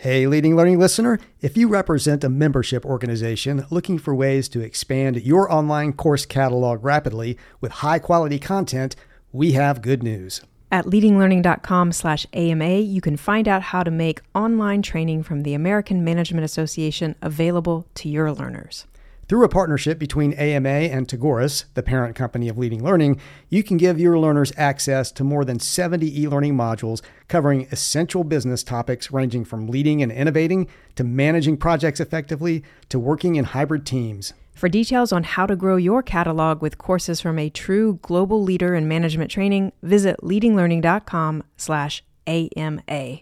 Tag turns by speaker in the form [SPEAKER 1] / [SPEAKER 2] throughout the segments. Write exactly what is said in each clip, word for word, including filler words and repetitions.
[SPEAKER 1] Hey, Leading Learning listener, if you represent a membership organization looking for ways to expand your online course catalog rapidly with high-quality content, we have good news.
[SPEAKER 2] At leadinglearning.com slash AMA, you can find out how to make online training from the American Management Association available to your learners.
[SPEAKER 1] Through a partnership between A M A and Tagoras, the parent company of Leading Learning, you can give your learners access to more than seventy e-learning modules covering essential business topics ranging from leading and innovating to managing projects effectively to working in hybrid teams.
[SPEAKER 2] For details on how to grow your catalog with courses from a true global leader in management training, visit leadinglearning.com slash AMA.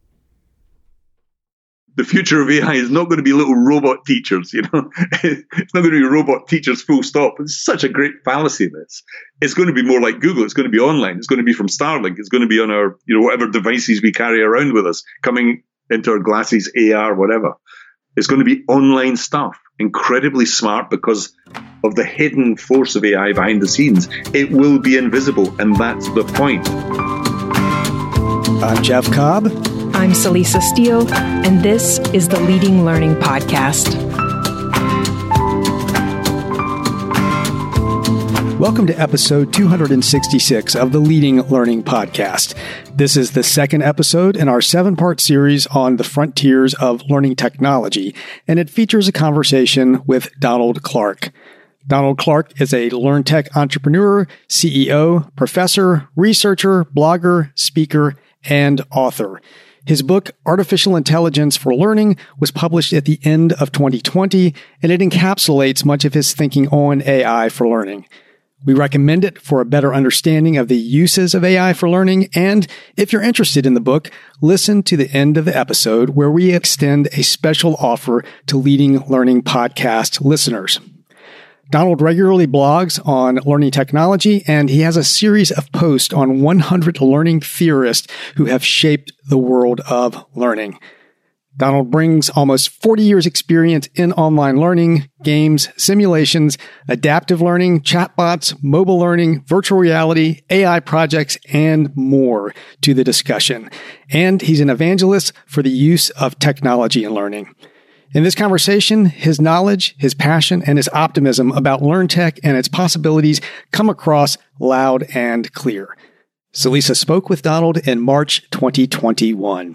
[SPEAKER 3] The future of A I is not going to be little robot teachers, you know. It's not going to be robot teachers full stop. It's such a great fallacy, this. It's going to be more like Google. It's going to be online. It's going to be from Starlink. It's going to be on our, you know, whatever devices we carry around with us, coming into our glasses, A R, whatever. It's going to be online stuff, incredibly smart because of the hidden force of A I behind the scenes. It will be invisible, and that's the point.
[SPEAKER 1] I'm Jeff Cobb.
[SPEAKER 2] I'm Celisa Steele, and this is the Leading Learning Podcast.
[SPEAKER 1] Welcome to episode two hundred sixty-six of the Leading Learning Podcast. This is the second episode in our seven-part series on the frontiers of learning technology, and it features a conversation with Donald Clark. Donald Clark is a LearnTech entrepreneur, C E O, professor, researcher, blogger, speaker, and author. His book, Artificial Intelligence for Learning, was published at the end of twenty twenty, and it encapsulates much of his thinking on A I for learning. We recommend it for a better understanding of the uses of A I for learning, and if you're interested in the book, listen to the end of the episode where we extend a special offer to Leading Learning Podcast listeners. Donald regularly blogs on learning technology, and he has a series of posts on one hundred learning theorists who have shaped the world of learning. Donald brings almost forty years experience in online learning, games, simulations, adaptive learning, chatbots, mobile learning, virtual reality, A I projects, and more to the discussion. And he's an evangelist for the use of technology in learning. In this conversation, his knowledge, his passion, and his optimism about LearnTech and its possibilities come across loud and clear. Celisa spoke with Donald in March twenty twenty-one.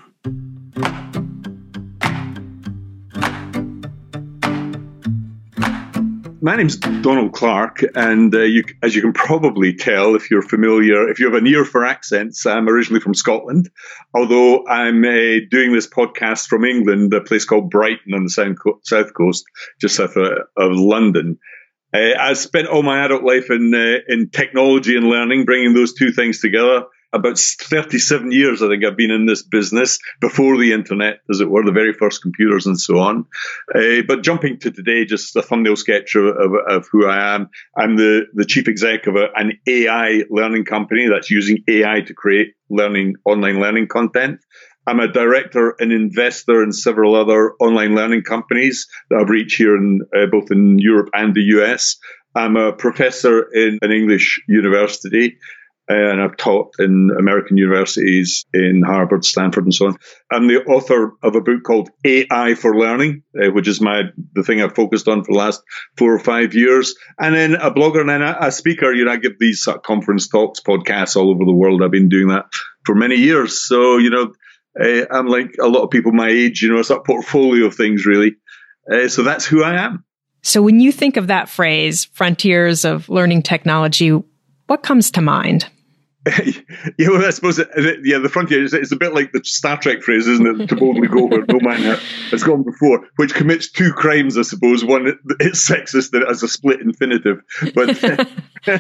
[SPEAKER 3] My name's Donald Clark, and uh, you, as you can probably tell if you're familiar, if you have an ear for accents, I'm originally from Scotland, although I'm uh, doing this podcast from England, a place called Brighton on the south, co- south coast, just south of, of London. Uh, I spent all my adult life in uh, in technology and learning, bringing those two things together. About thirty-seven years, I think, I've been in this business before the internet, as it were, the very first computers and so on. Uh, but jumping to today, just a thumbnail sketch of, of, of who I am. I'm the, the chief exec of a, an A I learning company that's using A I to create learning, online learning content. I'm a director and investor in several other online learning companies that I've reached here in uh, both in Europe and the U S. I'm a professor in an English university. And I've taught in American universities in Harvard, Stanford, and so on. I'm the author of a book called A I for Learning, uh, which is my the thing I've focused on for the last four or five years. And then a blogger and then a, a speaker. You know, I give these uh, conference talks, podcasts all over the world. I've been doing that for many years. So, you know, uh, I'm like a lot of people my age. You know, it's a portfolio of things, really. Uh, so that's who I am.
[SPEAKER 2] So when you think of that phrase, frontiers of learning technology, what comes to mind?
[SPEAKER 3] Yeah, well, I suppose, it, yeah, the frontier is it's a bit like the Star Trek phrase, isn't it? To boldly go where no man has gone before, which commits two crimes, I suppose. One, it's sexist and it has a split infinitive. But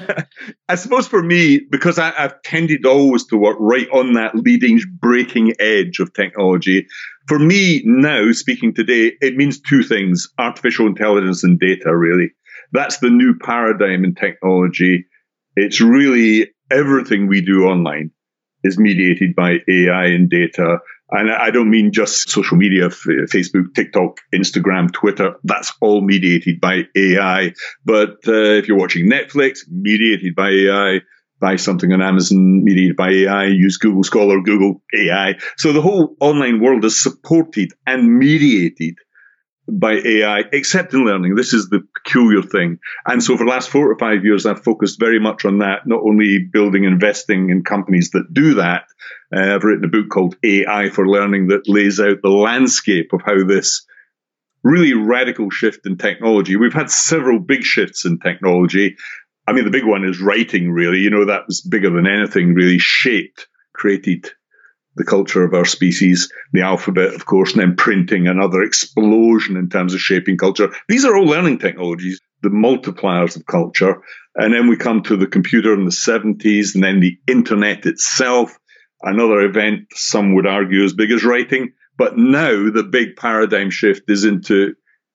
[SPEAKER 3] I suppose for me, because I, I've tended always to work right on that leading, breaking edge of technology, for me now, speaking today, it means two things: artificial intelligence and data, really. That's the new paradigm in technology. It's really everything we do online is mediated by A I and data. And I don't mean just social media, Facebook, TikTok, Instagram, Twitter. That's all mediated by A I. But uh, if you're watching Netflix, mediated by A I. buy something on Amazon, mediated by A I, use Google Scholar, Google A I. So the whole online world is supported and mediated by A I, except in learning. This is the peculiar thing. And so for the last four or five years, I've focused very much on that, not only building and investing in companies that do that. Uh, I've written a book called A I for Learning that lays out the landscape of how this really radical shift in technology. We've had several big shifts in technology. I mean, the big one is writing, really. You know, that was bigger than anything, really shaped, created the culture of our species, the alphabet, of course, and then printing, another explosion in terms of shaping culture. These are all learning technologies, the multipliers of culture. And then we come to the computer in the seventies, and then the internet itself, another event, some would argue, as big as writing. But now the big paradigm shift is into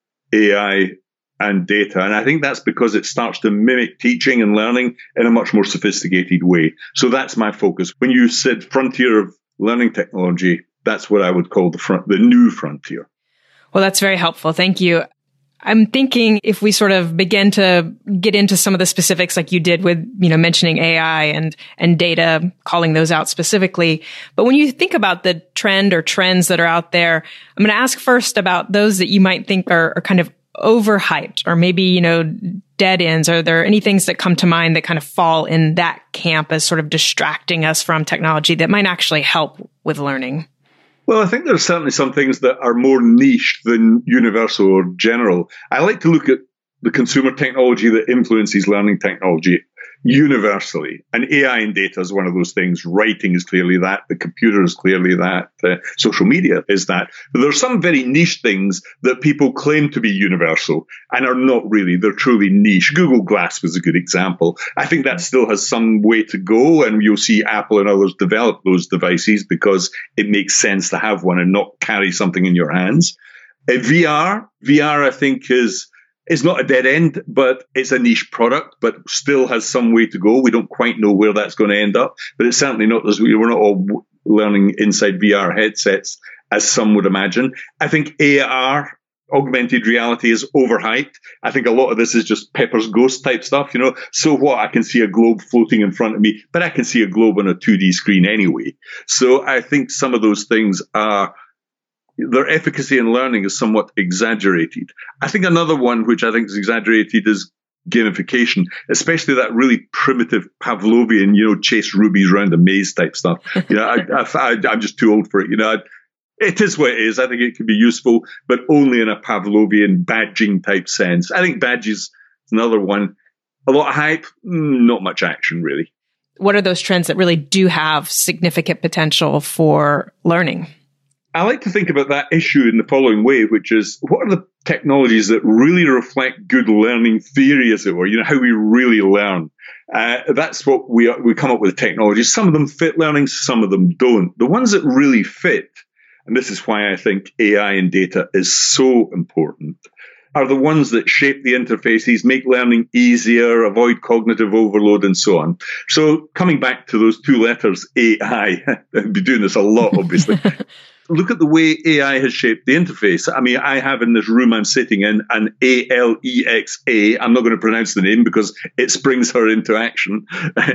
[SPEAKER 3] A I and data. And I think that's because it starts to mimic teaching and learning in a much more sophisticated way. So that's my focus. When you said frontier of learning technology, that's what I would call the front, the new frontier.
[SPEAKER 2] Well, that's very helpful. Thank you. I'm thinking if we sort of begin to get into some of the specifics like you did with, you know, mentioning A I and, and data, calling those out specifically. But when you think about the trend or trends that are out there, I'm going to ask first about those that you might think are, are kind of overhyped or maybe, you know, dead ends. Are there any things that come to mind that kind of fall in that camp as sort of distracting us from technology that might actually help with learning?
[SPEAKER 3] Well, I think there's certainly some things that are more niche than universal or general. I like to look at the consumer technology that influences learning technology universally. And A I and data is one of those things. Writing is clearly that. The computer is clearly that. Uh, social media is that. But there are some very niche things that people claim to be universal and are not really. They're truly niche. Google Glass was a good example. I think that still has some way to go, and you'll see Apple and others develop those devices because it makes sense to have one and not carry something in your hands. Uh, V R, V R, I think, is It's not a dead end, but it's a niche product, but still has some way to go. We don't quite know where that's going to end up, but it's certainly not as we're not all learning inside V R headsets, as some would imagine. I think A R, augmented reality, is overhyped. I think a lot of this is just Pepper's Ghost type stuff, you know. So what? I can see a globe floating in front of me, but I can see a globe on a two D screen anyway. So I think some of those things are, their efficacy in learning is somewhat exaggerated. I think another one which I think is exaggerated is gamification, especially that really primitive Pavlovian, you know, chase rubies around a maze type stuff. You know, I, I, I'm just too old for it. You know, I, it is what it is. I think it can be useful, but only in a Pavlovian badging type sense. I think badges is another one. A lot of hype, not much action really.
[SPEAKER 2] What are those trends that really do have significant potential for learning?
[SPEAKER 3] I like to think about that issue in the following way, which is, what are the technologies that really reflect good learning theory, as it were, you know, how we really learn? Uh, that's what we we come up with technologies. Some of them fit learning, some of them don't. The ones that really fit, and this is why I think A I and data is so important, are the ones that shape the interfaces, make learning easier, avoid cognitive overload, and so on. So coming back to those two letters, A I, I've been doing this a lot, obviously. Look at the way A I has shaped the interface. I mean, I have in this room I'm sitting in an A L E X A. I'm not going to pronounce the name because it springs her into action.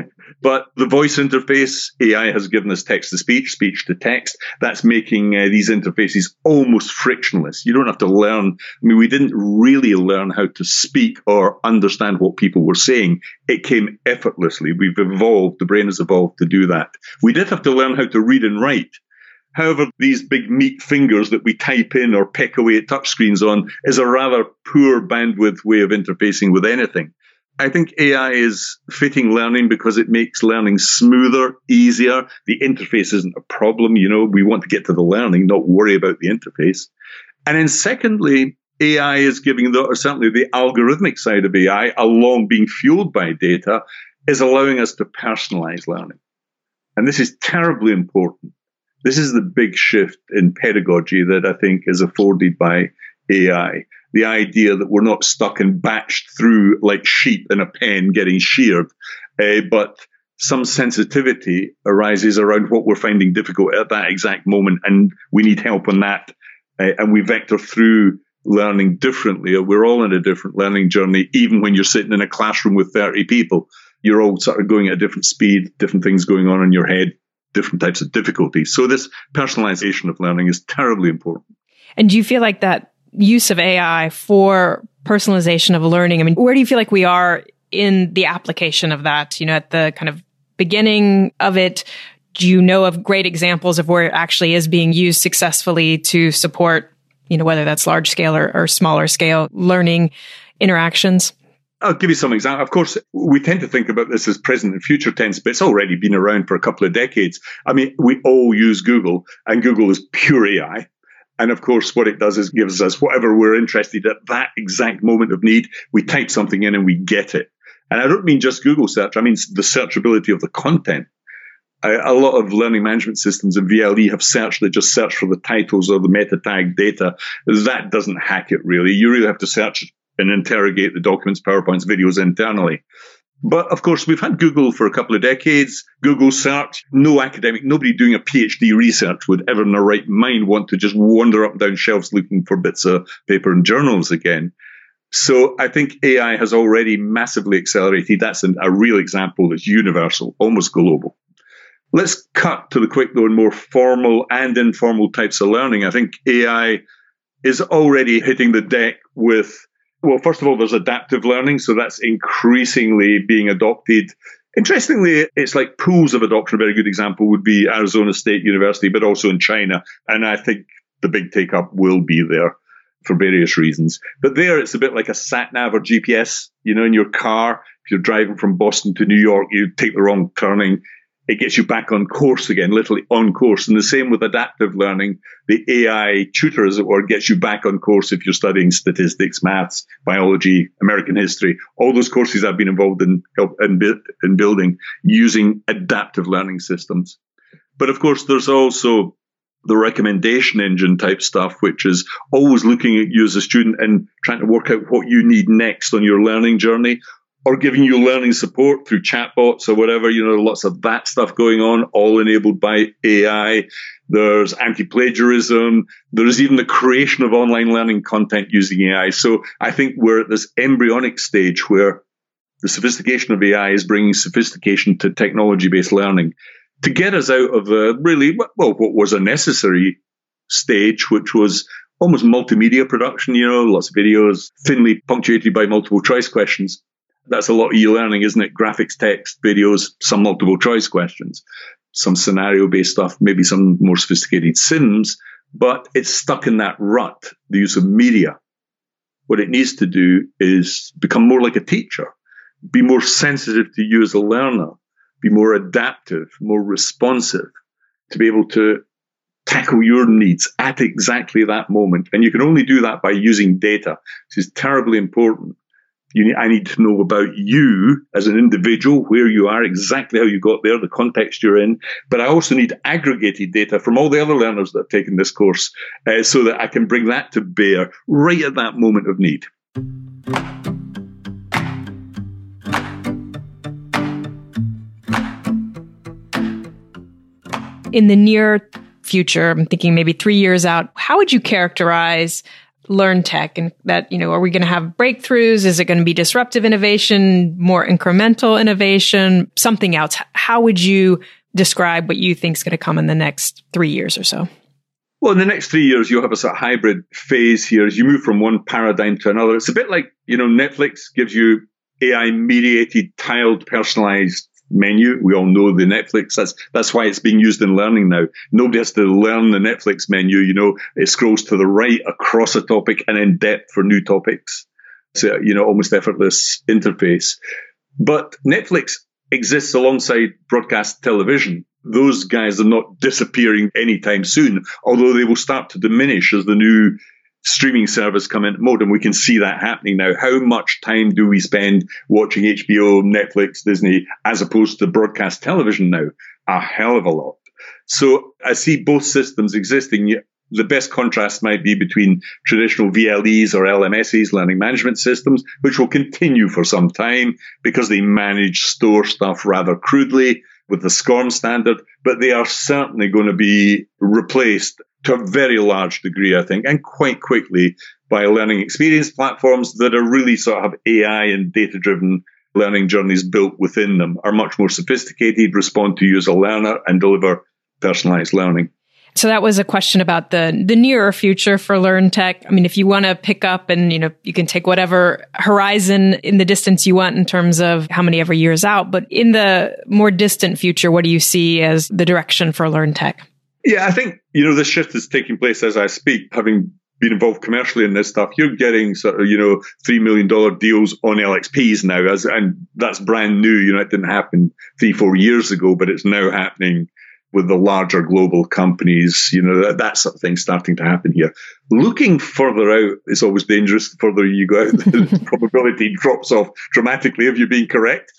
[SPEAKER 3] But the voice interface, A I has given us text to speech, speech to text. That's making uh, these interfaces almost frictionless. You don't have to learn. I mean, we didn't really learn how to speak or understand what people were saying. It came effortlessly. We've evolved. The brain has evolved to do that. We did have to learn how to read and write. However, these big meat fingers that we type in or peck away at touchscreens on is a rather poor bandwidth way of interfacing with anything. I think A I is fitting learning because it makes learning smoother, easier. The interface isn't a problem. You know, we want to get to the learning, not worry about the interface. And then secondly, A I is giving, the, or certainly the algorithmic side of A I, along being fueled by data, is allowing us to personalize learning. And this is terribly important. This is the big shift in pedagogy that I think is afforded by A I. The idea that we're not stuck and batched through like sheep in a pen getting sheared, uh, but some sensitivity arises around what we're finding difficult at that exact moment, and we need help on that. Uh, and we vector through learning differently. We're all in a different learning journey, even when you're sitting in a classroom with thirty people. you're all sort of going at a different speed, different things going on in your head, different types of difficulties. So this personalization of learning is terribly important.
[SPEAKER 2] And do you feel like that use of A I for personalization of learning, I mean, where do you feel like we are in the application of that? You know, at the kind of beginning of it, do you know of great examples of where it actually is being used successfully to support, you know, whether that's large scale or, or smaller scale learning interactions?
[SPEAKER 3] I'll give you some examples. Of course, we tend to think about this as present and future tense, but it's already been around for a couple of decades. I mean, we all use Google, and Google is pure A I. And of course, what it does is gives us whatever we're interested in at that exact moment of need. We type something in and we get it. And I don't mean just Google search. I mean the searchability of the content. A, a lot of learning management systems in V L E have searched that just search for the titles or the meta tag data. That doesn't hack it, really. You really have to search and interrogate the documents, PowerPoints, videos internally. But of course, we've had Google for a couple of decades. Google search, no academic, nobody doing a PhD research would ever in their right mind want to just wander up and down shelves looking for bits of paper and journals again. So I think A I has already massively accelerated. That's an, a real example that's universal, almost global. Let's cut to the quick, though, and more formal and informal types of learning. I think A I is already hitting the deck with, well, first of all, there's adaptive learning. So that's increasingly being adopted. Interestingly, it's like pools of adoption. A very good example would be Arizona State University, but also in China. And I think the big take up will be there for various reasons. But there, it's a bit like a sat nav or G P S, you know, in your car. If you're driving from Boston to New York, you take the wrong turning. It gets you back on course again, literally on course. And the same with adaptive learning. The A I tutor, as it were, gets you back on course if you're studying statistics, maths, biology, American history. All those courses I've been involved in, in, in building using adaptive learning systems. But of course, there's also the recommendation engine type stuff, which is always looking at you as a student and trying to work out what you need next on your learning journey, or giving you learning support through chatbots or whatever. You know, lots of that stuff going on, all enabled by A I. There's anti-plagiarism. There's even the creation of online learning content using A I. So I think we're at this embryonic stage where the sophistication of A I is bringing sophistication to technology-based learning to get us out of a really, well, what was a necessary stage, which was almost multimedia production, you know, lots of videos, thinly punctuated by multiple choice questions. That's a lot of e-learning, isn't it? Graphics, text, videos, some multiple choice questions, some scenario-based stuff, maybe some more sophisticated sims, but it's stuck in that rut, the use of media. What it needs to do is become more like a teacher, be more sensitive to you as a learner, be more adaptive, more responsive, to be able to tackle your needs at exactly that moment. And you can only do that by using data, which is terribly important. You need, I need to know about you as an individual, where you are, exactly how you got there, the context you're in. But I also need aggregated data from all the other learners that have taken this course uh, so that I can bring that to bear right at that moment of need.
[SPEAKER 2] In the near future, I'm thinking maybe three years out, how would you characterize Learn Tech? And that, you know, are we going to have breakthroughs? Is it going to be disruptive innovation, more incremental innovation, something else? How would you describe what you think is going to come in the next three years or so?
[SPEAKER 3] Well, in the next three years, you'll have a sort of hybrid phase here as you move from one paradigm to another. It's a bit like, you know, Netflix gives you A I-mediated, tiled, personalized menu. We all know the Netflix. That's that's why it's being used in learning now. Nobody has to learn the Netflix menu. You know, it scrolls to the right across a topic and in depth for new topics. So, you know, almost effortless interface. But Netflix exists alongside broadcast television. Those guys are not disappearing anytime soon, although they will start to diminish as the new streaming service come into mode, and we can see that happening now. How much time do we spend watching H B O, Netflix, Disney, as opposed to broadcast television now? A hell of a lot. So I see both systems existing. The best contrast might be between traditional V L Es or L M Ss, learning management systems, which will continue for some time because they manage, store stuff rather crudely with the SCORM standard, but they are certainly going to be replaced to a very large degree, I think, and quite quickly by learning experience platforms that are really sort of A I and data-driven learning journeys built within them are much more sophisticated, respond to you as a learner, and deliver personalized learning.
[SPEAKER 2] So that was a question about the the nearer future for LearnTech. I mean, if you want to pick up and, you know, you can take whatever horizon in the distance you want in terms of how many ever years out. But in the more distant future, what do you see as the direction for LearnTech?
[SPEAKER 3] Yeah, I think, you know, this shift is taking place as I speak. Having been involved commercially in this stuff, you're getting sort of, you know, three million dollars deals on L X Ps now, as and that's brand new. You know, it didn't happen three, four years ago, but it's now happening with the larger global companies. You know, that, that sort of thing starting to happen here. Looking further out is always dangerous. The further you go out, the probability drops off dramatically of you being correct.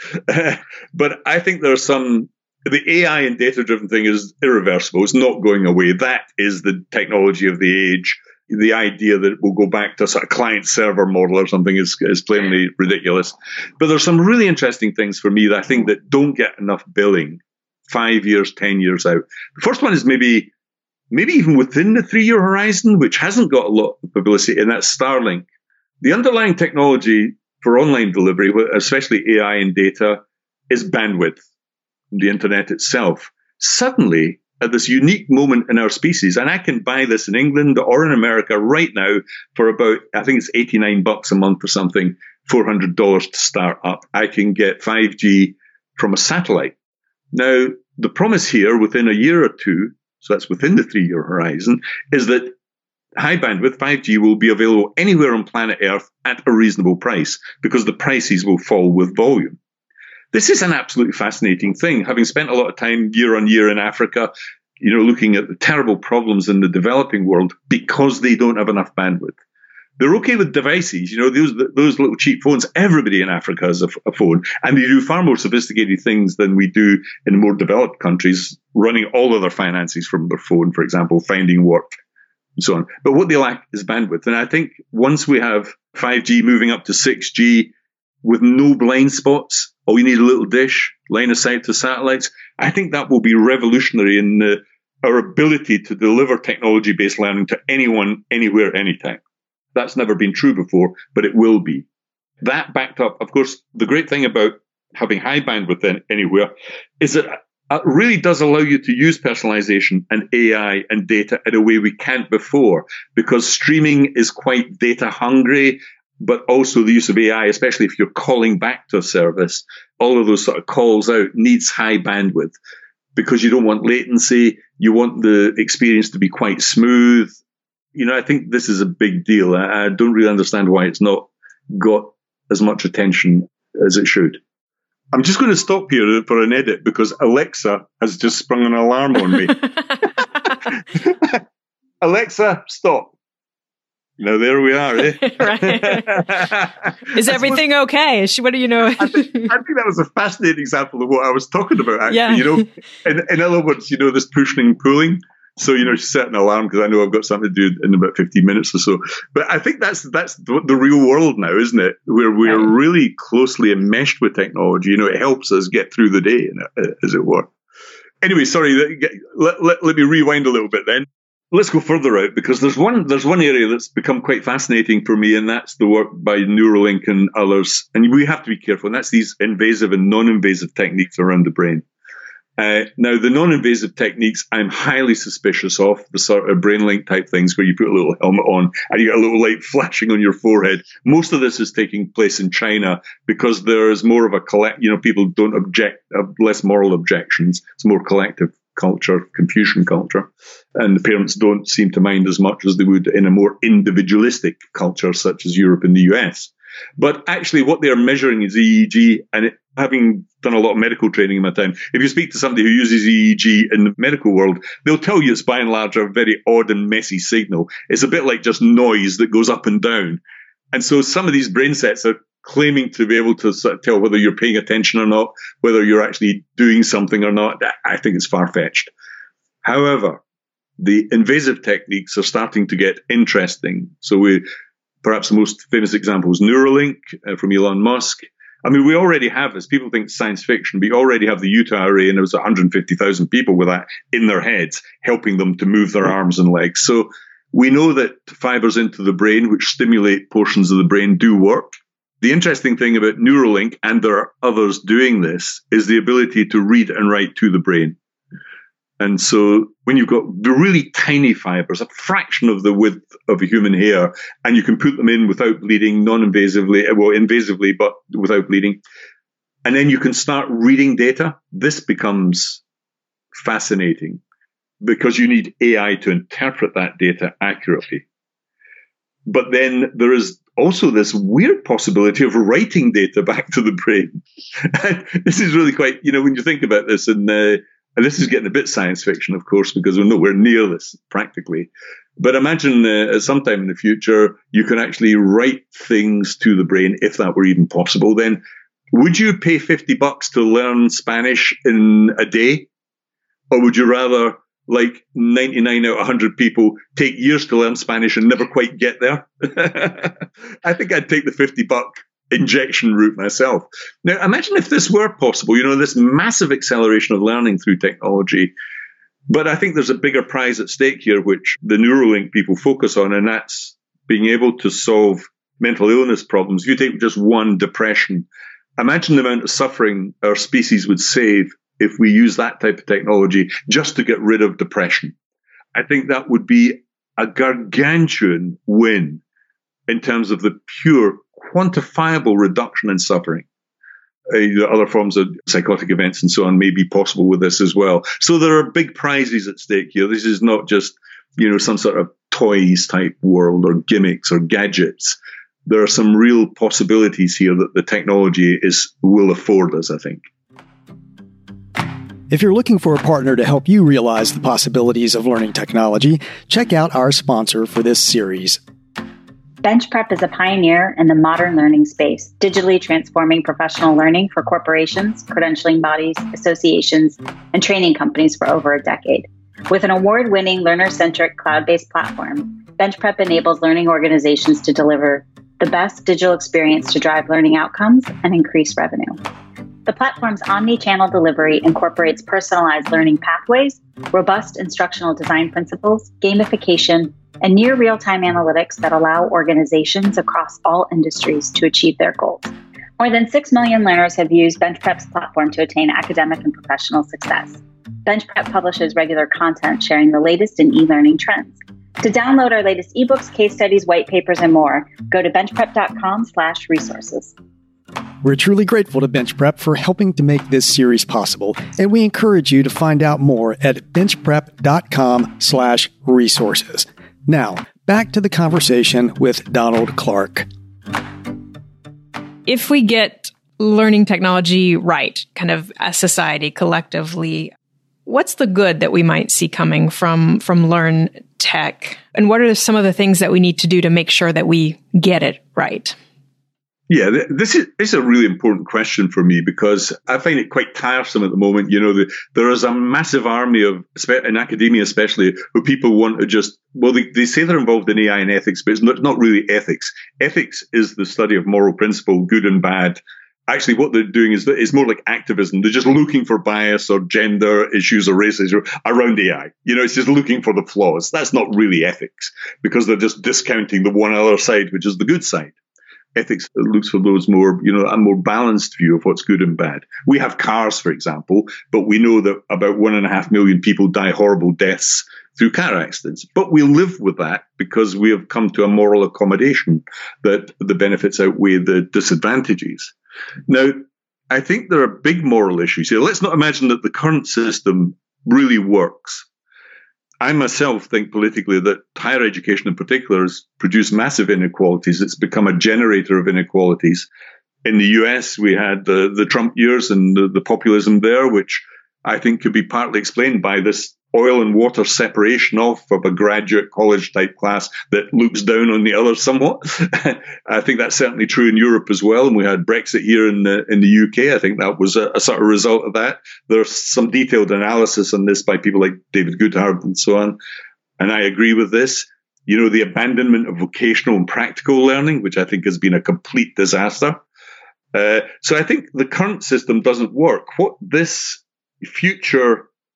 [SPEAKER 3] But I think there's some, the A I and data-driven thing is irreversible. It's not going away. That is the technology of the age. The idea that we'll go back to a sort of client-server model or something is, is plainly ridiculous. But there's some really interesting things for me that I think that don't get enough billing five years, ten years out. The first one is maybe maybe even within the three-year horizon, which hasn't got a lot of publicity, and that's Starlink. The underlying technology for online delivery, especially A I and data, is bandwidth, the internet itself. Suddenly, at this unique moment in our species, and I can buy this in England or in America right now for about, I think it's eighty-nine bucks a month or something, four hundred dollars to start up. I can get five G from a satellite. Now, the promise here within a year or two, so that's within the three-year horizon, is that high bandwidth five G will be available anywhere on planet Earth at a reasonable price, because the prices will fall with volume. This is an absolutely fascinating thing. Having spent a lot of time year on year in Africa, you know, looking at the terrible problems in the developing world because they don't have enough bandwidth. They're okay with devices, you know, those those little cheap phones. Everybody in Africa has a, a phone, and they do far more sophisticated things than we do in more developed countries, running all of their finances from their phone, for example, finding work and so on. But what they lack is bandwidth. And I think once we have five G moving up to six G with no blind spots, all you need a little dish, line of sight to satellites, I think that will be revolutionary in the, our ability to deliver technology-based learning to anyone, anywhere, anytime. That's never been true before, but it will be. That backed up, of course, the great thing about having high bandwidth in, anywhere is that it really does allow you to use personalization and A I and data in a way we can't before, because streaming is quite data hungry, but also the use of A I, especially if you're calling back to a service, all of those sort of calls out needs high bandwidth because you don't want latency. You want the experience to be quite smooth. You know, I think this is a big deal. I, I don't really understand why it's not got as much attention as it should. I'm just going to stop here for an edit because Alexa has just sprung an alarm on me. Alexa, stop. Now, there we are, eh?
[SPEAKER 2] Right. Is everything okay? Is she, what do you know?
[SPEAKER 3] I, think, I think that was a fascinating example of what I was talking about, actually.
[SPEAKER 2] Yeah.
[SPEAKER 3] You know, in, in other words, you know, this pushing and pulling. So, you know, she set an alarm because I know I've got something to do in about fifteen minutes or so. But I think that's that's the, the real world now, isn't it? Where we're right. really closely enmeshed with technology. You know, it helps us get through the day, as it were. Anyway, sorry, let, let, let me rewind a little bit then. Let's go further out, because there's one there's one area that's become quite fascinating for me, and that's the work by Neuralink and others. And we have to be careful, and that's these invasive and non-invasive techniques around the brain. Uh, now, the non-invasive techniques I'm highly suspicious of, the sort of BrainLink type things where you put a little helmet on and you get a little light flashing on your forehead. Most of this is taking place in China because there is more of a collect, you know, people don't object, have less moral objections. It's more collective culture, Confucian culture. And the parents don't seem to mind as much as they would in a more individualistic culture such as Europe and the U S. But actually what they're measuring is E E G, and it, having done a lot of medical training in my time, if you speak to somebody who uses E E G in the medical world, they'll tell you it's by and large a very odd and messy signal. It's a bit like just noise that goes up and down. And so some of these brain sets are claiming to be able to sort of tell whether you're paying attention or not, whether you're actually doing something or not. I think it's far-fetched. However, the invasive techniques are starting to get interesting. So we, perhaps the most famous example is Neuralink uh, from Elon Musk. I mean, we already have this. People think it's science fiction. We already have the Utah array, and there was one hundred fifty thousand people with that in their heads, helping them to move their arms and legs. So we know that fibers into the brain, which stimulate portions of the brain, do work. The interesting thing about Neuralink, and there are others doing this, is the ability to read and write to the brain. And so when you've got the really tiny fibers, a fraction of the width of a human hair, and you can put them in without bleeding, non-invasively, well, invasively, but without bleeding, and then you can start reading data, this becomes fascinating because you need A I to interpret that data accurately. But then there is also this weird possibility of writing data back to the brain. And this is really quite, you know, when you think about this, and, uh, and this is getting a bit science fiction, of course, because we're nowhere near this practically. But imagine uh, at some time in the future, you can actually write things to the brain, if that were even possible. Then would you pay fifty bucks to learn Spanish in a day? Or would you rather, like ninety-nine out of one hundred people, take years to learn Spanish and never quite get there? I think I'd take the fifty buck injection route myself. Now, imagine if this were possible, you know, this massive acceleration of learning through technology. But I think there's a bigger prize at stake here, which the Neuralink people focus on, and that's being able to solve mental illness problems. If you take just one, depression, imagine the amount of suffering our species would save if we use that type of technology just to get rid of depression. I think that would be a gargantuan win in terms of the pure, quantifiable reduction in suffering. Uh, other forms of psychotic events and so on may be possible with this as well. So there are big prizes at stake here. This is not just, you know, some sort of toys type world or gimmicks or gadgets. There are some real possibilities here that the technology is will afford us, I think.
[SPEAKER 1] If you're looking for a partner to help you realize the possibilities of learning technology, check out our sponsor for this series.
[SPEAKER 4] BenchPrep is a pioneer in the modern learning space, digitally transforming professional learning for corporations, credentialing bodies, associations, and training companies for over a decade. With an award-winning learner-centric cloud-based platform, BenchPrep enables learning organizations to deliver the best digital experience to drive learning outcomes and increase revenue. The platform's omni-channel delivery incorporates personalized learning pathways, robust instructional design principles, gamification, and near real-time analytics that allow organizations across all industries to achieve their goals. More than six million learners have used BenchPrep's platform to attain academic and professional success. BenchPrep publishes regular content sharing the latest in e-learning trends. To download our latest ebooks, case studies, white papers, and more, go to benchprep.com slash resources.
[SPEAKER 1] We're truly grateful to BenchPrep for helping to make this series possible, and we encourage you to find out more at benchprep.com slash resources. Now, back to the conversation with Donald Clark.
[SPEAKER 2] If we get learning technology right, kind of as society collectively, what's the good that we might see coming from, from Learn Tech? And what are some of the things that we need to do to make sure that we get it right?
[SPEAKER 3] Yeah, this is, this is a really important question for me because I find it quite tiresome at the moment. You know, the, there is a massive army of, in academia especially, who people want to just, well, they, they say they're involved in A I and ethics, but it's not, not really ethics. Ethics is the study of moral principle, good and bad. Actually, what they're doing is it's more like activism. They're just looking for bias or gender issues or races around A I. You know, it's just looking for the flaws. That's not really ethics because they're just discounting the one other side, which is the good side. Ethics looks for those more, you know, a more balanced view of what's good and bad. We have cars, for example, but we know that about one and a half million people die horrible deaths through car accidents. But we live with that because we have come to a moral accommodation that the benefits outweigh the disadvantages. Now, I think there are big moral issues here. Let's not imagine that the current system really works. I myself think politically that higher education in particular has produced massive inequalities. It's become a generator of inequalities. In the U S, we had the, the Trump years and the, the populism there, which I think could be partly explained by this oil and water separation off of a graduate college type class that looks down on the other somewhat. I think that's certainly true in Europe as well. And we had Brexit here in the, in the U K. I think that was a, a sort of result of that. There's some detailed analysis on this by people like David Goodhart and so on. And I agree with this. You know, the abandonment of vocational and practical learning, which I think has been a complete disaster. Uh, so I think the current system doesn't work. What this future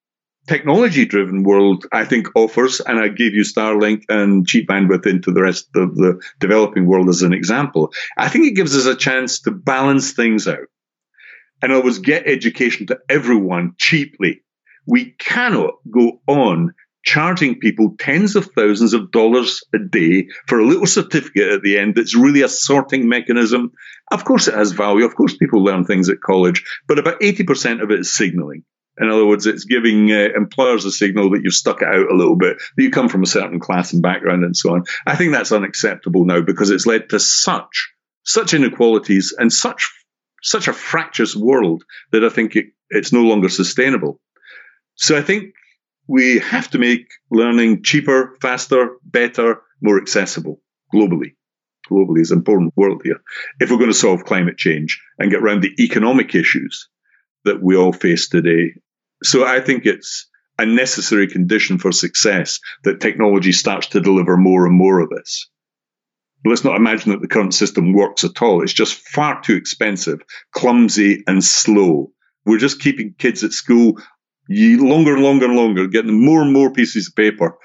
[SPEAKER 3] technology-driven world, I think, offers, and I gave you Starlink and cheap bandwidth into the rest of the developing world as an example. I think it gives us a chance to balance things out. In other words, get education to everyone cheaply. We cannot go on charging people tens of thousands of dollars a day for a little certificate at the end that's really a sorting mechanism. Of course it has value. Of course people learn things at college, but about eighty percent of it is signaling. In other words, it's giving uh, employers a signal that you've stuck it out a little bit, that you come from a certain class and background and so on. I think that's unacceptable now because it's led to such, such inequalities and such, such a fractious world that I think it, it's no longer sustainable. So I think we have to make learning cheaper, faster, better, more accessible globally. Globally is an important word here. If we're going to solve climate change and get around the economic issues that we all face today. So I think it's a necessary condition for success that technology starts to deliver more and more of this. But let's not imagine that the current system works at all. It's just far too expensive, clumsy, and slow. We're just keeping kids at school longer and longer and longer, getting them more and more pieces of paper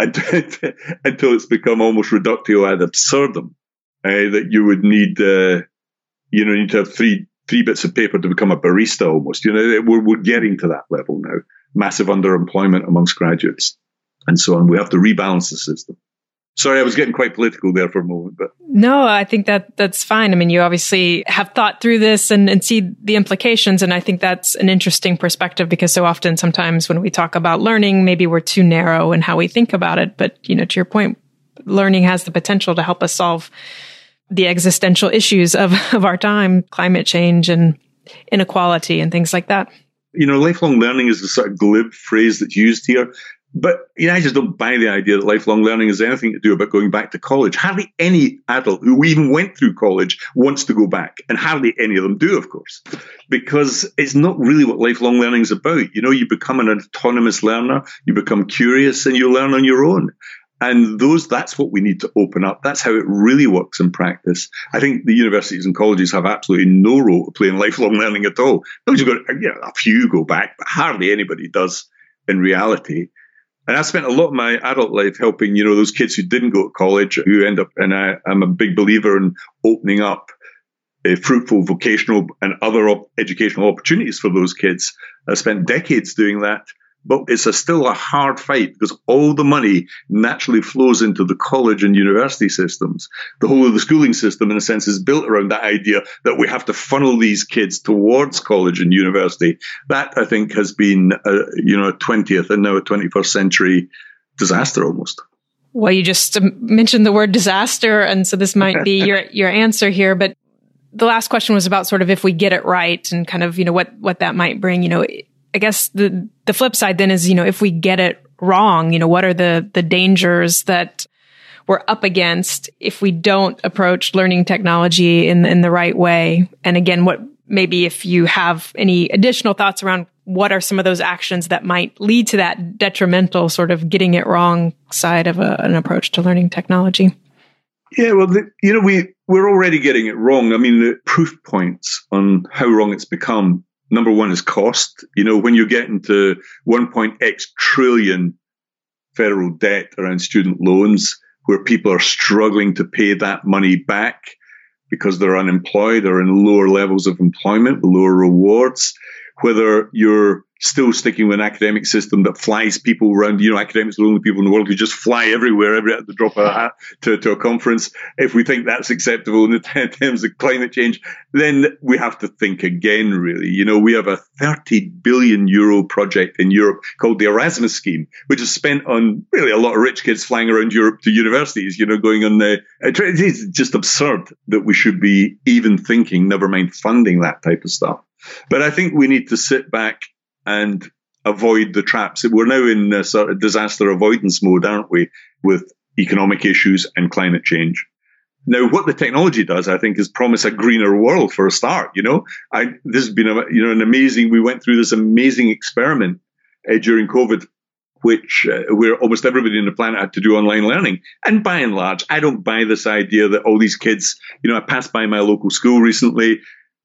[SPEAKER 3] until it's become almost reductio ad absurdum, uh, that you would need, uh, you know, need to have three three bits of paper to become a barista almost. You know, we're, we're getting to that level now. Massive underemployment amongst graduates and so on. We have to rebalance the system. Sorry, I was getting quite political there for a moment, but
[SPEAKER 2] no, I think that that's fine. I mean, you obviously have thought through this and, and see the implications. And I think that's an interesting perspective because so often sometimes when we talk about learning, maybe we're too narrow in how we think about it. But, you know, to your point, learning has the potential to help us solve the existential issues of, of our time, climate change and inequality and things like that.
[SPEAKER 3] You know, lifelong learning is a sort of glib phrase that's used here. But you know, I just don't buy the idea that lifelong learning has anything to do about going back to college. Hardly any adult who even went through college wants to go back, and hardly any of them do, of course, because it's not really what lifelong learning is about. You know, you become an autonomous learner, you become curious, and you learn on your own. And those, that's what we need to open up. That's how it really works in practice. I think the universities and colleges have absolutely no role to play in lifelong learning at all. You've got, you know, a few go back, but hardly anybody does in reality. And I spent a lot of my adult life helping, you know, those kids who didn't go to college, who end up, and I, I'm a big believer in opening up uh, fruitful vocational and other op- educational opportunities for those kids. I spent decades doing that. But it's a, still a hard fight because all the money naturally flows into the college and university systems. The whole of the schooling system, in a sense, is built around that idea that we have to funnel these kids towards college and university. That, I think, has been, a, you know, a twentieth and now a twenty-first century disaster almost.
[SPEAKER 2] Well, you just mentioned the word disaster, and so this might be your your answer here. But the last question was about sort of if we get it right and kind of, you know, what what that might bring, you know. I guess the the flip side then is, you know, if we get it wrong, you know, what are the the dangers that we're up against if we don't approach learning technology in in the right way? And again, what maybe if you have any additional thoughts around what are some of those actions that might lead to that detrimental sort of getting it wrong side of a, an approach to learning technology?
[SPEAKER 3] Yeah, well, the, you know, we we're already getting it wrong. I mean, the proof points on how wrong it's become. Number one is cost. You know, when you get into one point X trillion federal debt around student loans, where people are struggling to pay that money back because they're unemployed or in lower levels of employment with lower rewards, whether you're still sticking with an academic system that flies people around, you know, academics are the only people in the world who just fly everywhere, every at the drop of a hat to, to a conference. If we think that's acceptable in terms of climate change, then we have to think again, really. You know, we have a thirty billion euro project in Europe called the Erasmus scheme, which is spent on really a lot of rich kids flying around Europe to universities, you know, going on the, it's just absurd that we should be even thinking, never mind funding that type of stuff. But I think we need to sit back and avoid the traps. We're now in a sort of disaster avoidance mode, aren't we, with economic issues and climate change. Now, what the technology does, I think, is promise a greener world for a start. You know, I, this has been a, you know, an amazing, we went through this amazing experiment uh, during COVID, which uh, where almost everybody on the planet had to do online learning. And by and large, I don't buy this idea that all these kids, you know, I passed by my local school recently.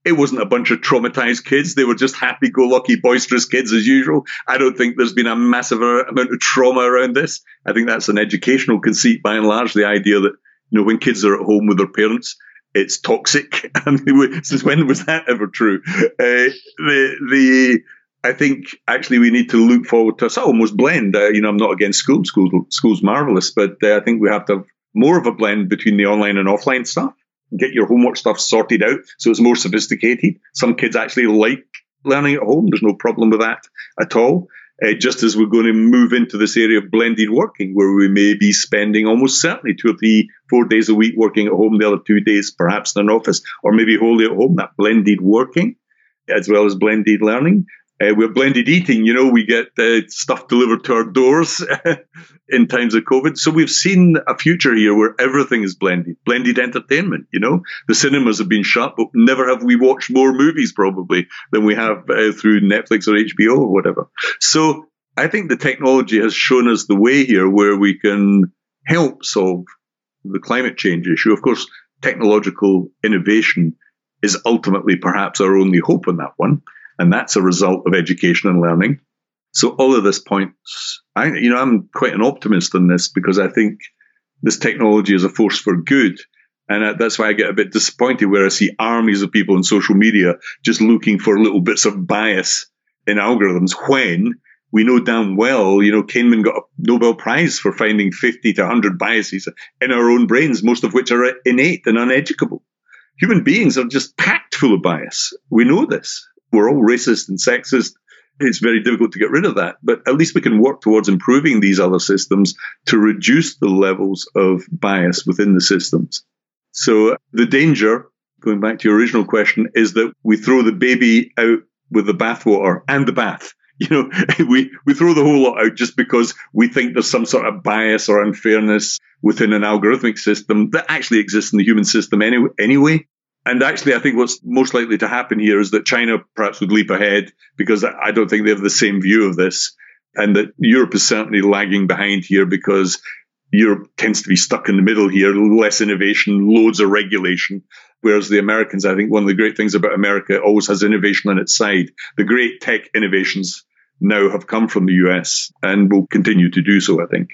[SPEAKER 3] it wasn't a bunch of traumatized kids. They were just happy-go-lucky, boisterous kids as usual. I don't think there's been a massive amount of trauma around this. I think that's an educational conceit by and large, the idea that, you know, when kids are at home with their parents, it's toxic. I mean, since when was that ever true? Uh, the the I think actually we need to look forward to a almost blend. Uh, you know, I'm not against school. School school's marvelous, but uh, I think we have to have more of a blend between the online and offline stuff. Get your homework stuff sorted out so it's more sophisticated. Some kids actually like learning at home. There's no problem with that at all. Uh, just as we're going to move into this area of blended working, where we may be spending almost certainly two or three, four days a week working at home, the other two days perhaps in an office, or maybe wholly at home, that blended working as well as blended learning. Uh, we're blended eating, you know, we get uh, stuff delivered to our doors in times of COVID. So we've seen a future here where everything is blended, blended entertainment, you know. The cinemas have been shut, but never have we watched more movies probably than we have uh, through Netflix or H B O or whatever. So I think the technology has shown us the way here where we can help solve the climate change issue. Of course, technological innovation is ultimately perhaps our only hope on that one. And that's a result of education and learning. So all of this points, I, you know, I'm quite an optimist on this because I think this technology is a force for good. And that's why I get a bit disappointed where I see armies of people on social media just looking for little bits of bias in algorithms when we know damn well, you know, Kahneman got a Nobel Prize for finding fifty to one hundred biases in our own brains, most of which are innate and uneducable. Human beings are just packed full of bias. We know this. We're all racist and sexist. It's very difficult to get rid of that. But at least we can work towards improving these other systems to reduce the levels of bias within the systems. So the danger, going back to your original question, is that we throw the baby out with the bathwater and the bath. You know, we, we throw the whole lot out just because we think there's some sort of bias or unfairness within an algorithmic system that actually exists in the human system anyway. anyway. And actually, I think what's most likely to happen here is that China perhaps would leap ahead because I don't think they have the same view of this. And that Europe is certainly lagging behind here because Europe tends to be stuck in the middle here, less innovation, loads of regulation. Whereas the Americans, I think one of the great things about America, always has innovation on its side. The great tech innovations now have come from the U S and will continue to do so, I think.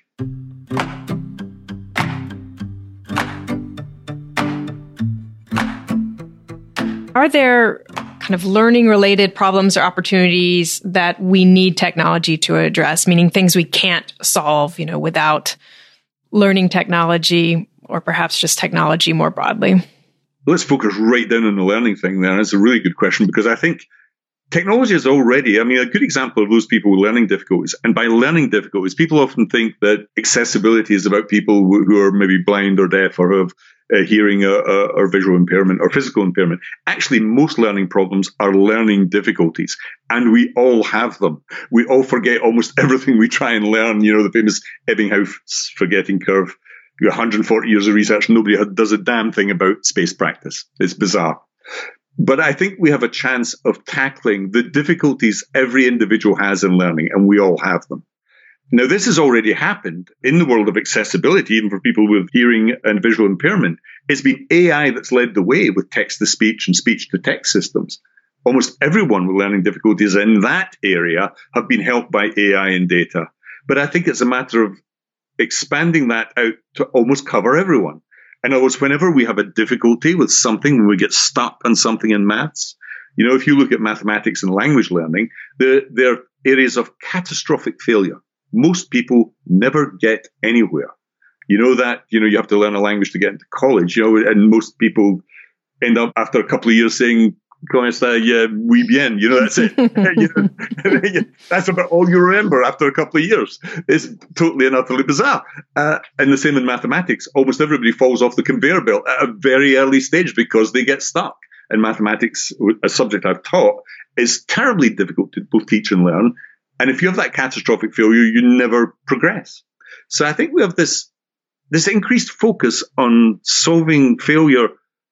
[SPEAKER 2] Are there kind of learning related problems or opportunities that we need technology to address, meaning things we can't solve, you know, without learning technology or perhaps just technology more broadly?
[SPEAKER 3] Let's focus right down on the learning thing there. That's a really good question because I think technology is already, I mean, a good example of those people with learning difficulties. And by learning difficulties, people often think that accessibility is about people who are maybe blind or deaf or have uh, hearing uh, uh, or visual impairment or physical impairment. Actually, most learning problems are learning difficulties, and we all have them. We all forget almost everything we try and learn. You know, the famous Ebbinghaus forgetting curve. You one hundred forty years of research, nobody does a damn thing about space practice. It's bizarre. But I think we have a chance of tackling the difficulties every individual has in learning, and we all have them. Now, this has already happened in the world of accessibility, even for people with hearing and visual impairment. It's been A I that's led the way with text-to-speech and speech-to-text systems. Almost everyone with learning difficulties in that area have been helped by A I and data. But I think it's a matter of expanding that out to almost cover everyone. In other words, whenever we have a difficulty with something, when we get stuck on something in maths, you know, if you look at mathematics and language learning, they're, they're areas of catastrophic failure. Most people never get anywhere. You know that, you know, you have to learn a language to get into college, you know, and most people end up after a couple of years saying, "Comment ça, yeah, oui bien," you know, that's it. you know, that's about all you remember after a couple of years. It's totally and utterly bizarre. Uh, and the same in mathematics. Almost everybody falls off the conveyor belt at a very early stage because they get stuck. And mathematics, a subject I've taught, is terribly difficult to both teach and learn. And if you have that catastrophic failure, you never progress. So I think we have this, this increased focus on solving failure,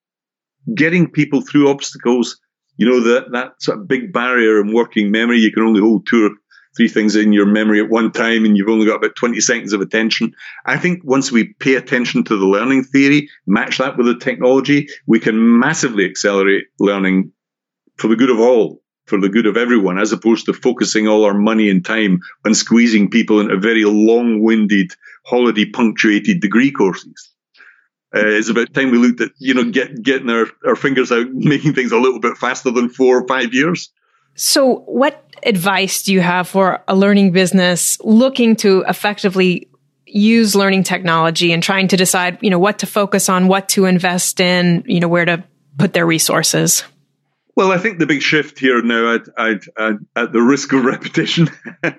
[SPEAKER 3] getting people through obstacles. You know, that, that sort of big barrier in working memory. You can only hold two or three things in your memory at one time, and you've only got about twenty seconds of attention. I think once we pay attention to the learning theory, match that with the technology, we can massively accelerate learning for the good of all, for the good of everyone, as opposed to focusing all our money and time on squeezing people into very long-winded, holiday-punctuated degree courses. Uh, it's about time we looked at, you know, get, getting our, our fingers out, making things a little bit faster than four or five years.
[SPEAKER 2] So what advice do you have for a learning business looking to effectively use learning technology and trying to decide, you know, what to focus on, what to invest in, you know, where to put their resources?
[SPEAKER 3] Well, I think the big shift here now, I'd, I'd, I'd, at the risk of repetition,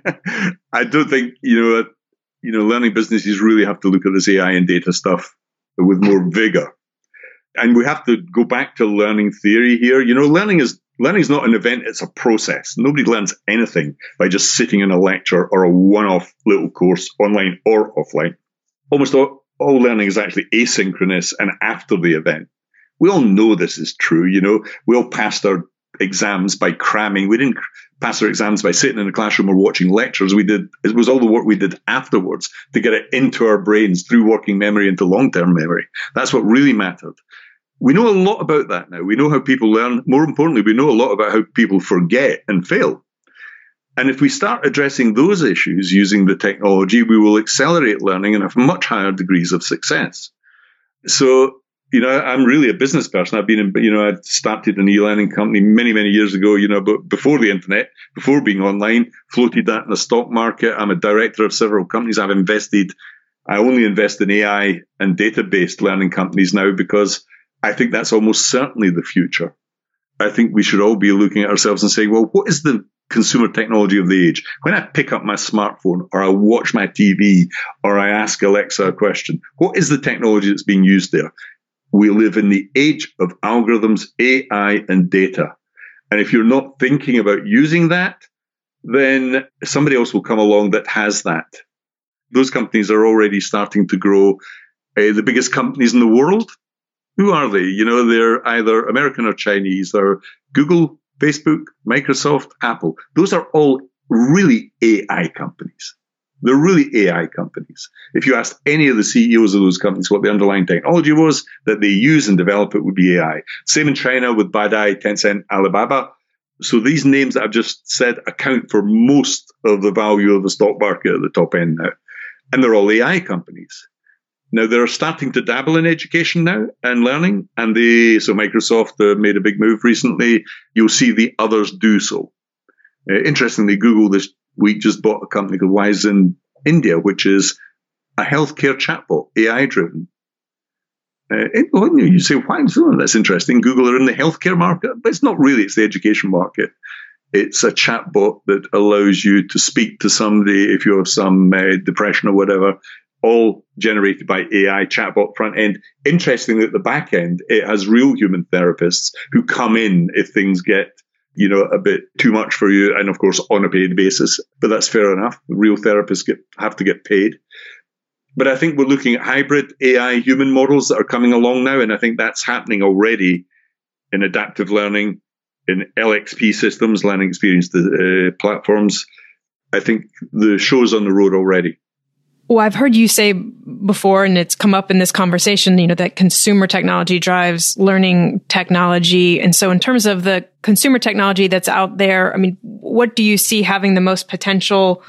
[SPEAKER 3] I don't think, you know, you know, learning businesses really have to look at this A I and data stuff with more vigor. And we have to go back to learning theory here. You know, learning is learning is not an event, it's a process. Nobody learns anything by just sitting in a lecture or a one-off little course, online or offline. Almost all, all learning is actually asynchronous and after the event. We all know this is true. You know, we all passed our exams by cramming. We didn't pass our exams by sitting in a classroom or watching lectures. We did, it was all the work we did afterwards to get it into our brains through working memory into long-term memory. That's what really mattered. We know a lot about that now. We know how people learn. More importantly, we know a lot about how people forget and fail. And if we start addressing those issues using the technology, we will accelerate learning and have much higher degrees of success. So, you know, I'm really a business person. I've been in, you know, I started an e-learning company many, many years ago, you know, but before the internet, before being online, floated that in the stock market. I'm a director of several companies. I've invested, I only invest in A I and data-based learning companies now because I think that's almost certainly the future. I think we should all be looking at ourselves and saying, well, what is the consumer technology of the age? When I pick up my smartphone or I watch my T V or I ask Alexa a question, what is the technology that's being used there? We live in the age of algorithms, A I, and data. And if you're not thinking about using that, then somebody else will come along that has that. Those companies are already starting to grow. Uh, the biggest companies in the world, who are they? You know, they're either American or Chinese. They're Google, Facebook, Microsoft, Apple. Those are all really A I companies. They're really A I companies. If you asked any of the C E Os of those companies what the underlying technology was that they use and develop, it would be A I. Same in China with Baidu, Tencent, Alibaba. So these names that I've just said account for most of the value of the stock market at the top end now. And they're all A I companies. Now, they're starting to dabble in education now and learning. And they, so Microsoft uh, made a big move recently. You'll see the others do so. Uh, interestingly, Google this week just bought a company called Wise in India, which is a healthcare chatbot, A I-driven. Uh, it, well, you say, why? Oh, that's interesting. Google are in the healthcare market, but it's not really. It's the education market. It's a chatbot that allows you to speak to somebody if you have some uh, depression or whatever, all generated by A I chatbot front end. Interestingly, at the back end, it has real human therapists who come in if things get, you know, a bit too much for you, and of course on a paid basis. But that's fair enough. Real therapists get have to get paid. But I think we're looking at hybrid A I human models that are coming along now, and I think that's happening already in adaptive learning, in L X P systems, learning experience uh, platforms. I think the show's on the road already.
[SPEAKER 2] Well, I've heard you say before, and it's come up in this conversation, you know, that consumer technology drives learning technology. And so in terms of the consumer technology that's out there, I mean, what do you see having the most potential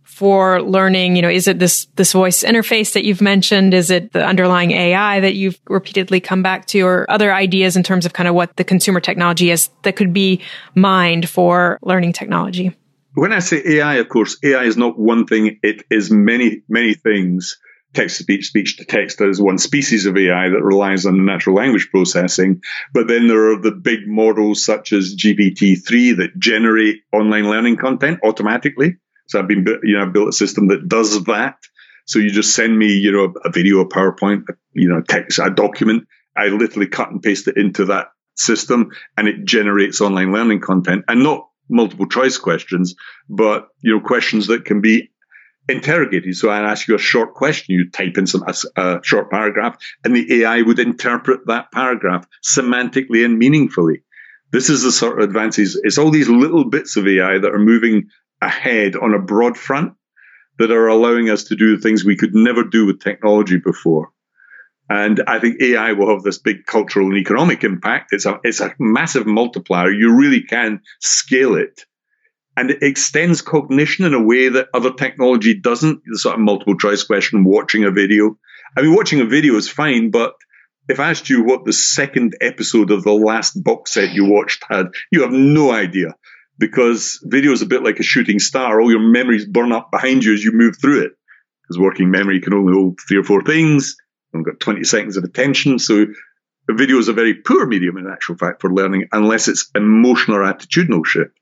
[SPEAKER 2] for learning? You know, is it this, this voice interface that you've mentioned? Is it the underlying A I that you've repeatedly come back to, or other ideas in terms of kind of what the consumer technology is that could be mined for learning technology?
[SPEAKER 3] When I say A I, of course, A I is not one thing. It is many, many things. Text to speech, speech to text is one species of A I that relies on natural language processing. But then there are the big models such as G P T three that generate online learning content automatically. So I've been, you know, I've built a system that does that. So you just send me, you know, a video, a PowerPoint, you know, text, a document. I literally cut and paste it into that system, and it generates online learning content, and not multiple choice questions, but, you know, questions that can be interrogated. So I ask you a short question, you type in some a, a short paragraph, and the A I would interpret that paragraph semantically and meaningfully. This is the sort of advances. It's all these little bits of A I that are moving ahead on a broad front that are allowing us to do things we could never do with technology before. And I think A I will have this big cultural and economic impact. It's a, it's a massive multiplier. You really can scale it. And it extends cognition in a way that other technology doesn't. The sort of multiple choice question, watching a video. I mean, watching a video is fine, but if I asked you what the second episode of the last box set you watched had, you have no idea. Because video is a bit like a shooting star. All your memories burn up behind you as you move through it. Because working memory can only hold three or four things. I've got twenty seconds of attention. So a video is a very poor medium in actual fact for learning, unless it's emotional or attitudinal shift.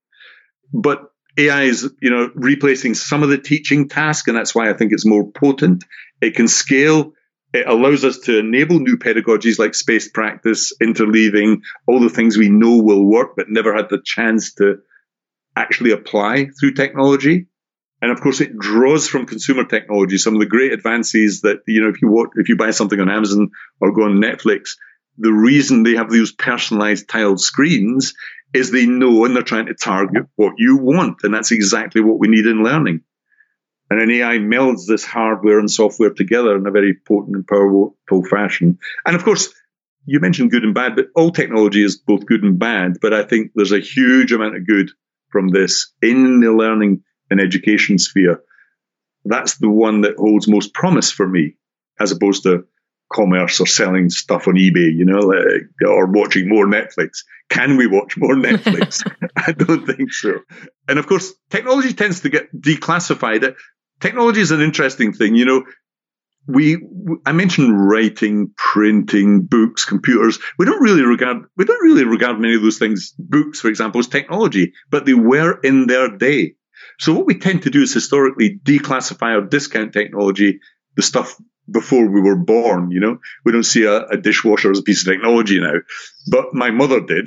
[SPEAKER 3] But A I is, you know, replacing some of the teaching task, and that's why I think it's more potent. It can scale. It allows us to enable new pedagogies like spaced practice, interleaving, all the things we know will work, but never had the chance to actually apply through technology. And of course, it draws from consumer technology. Some of the great advances that, you know, if you watch, if you buy something on Amazon or go on Netflix, the reason they have these personalized tiled screens is they know and they're trying to target what you want. And that's exactly what we need in learning. And an A I melds this hardware and software together in a very potent and powerful fashion. And of course, you mentioned good and bad, but all technology is both good and bad. But I think there's a huge amount of good from this in the learning and education sphere. That's the one that holds most promise for me, as opposed to commerce or selling stuff on eBay, you know, like, or watching more Netflix. Can we watch more Netflix? I don't think so. And of course, technology tends to get declassified. Technology is an interesting thing. You know, we, I mentioned writing, printing, books, computers. We don't really regard, we don't really regard many of those things, books, for example, as technology, but they were in their day. So what we tend to do is historically declassify or discount technology, the stuff before we were born, you know. We don't see a, a dishwasher as a piece of technology now, but my mother did.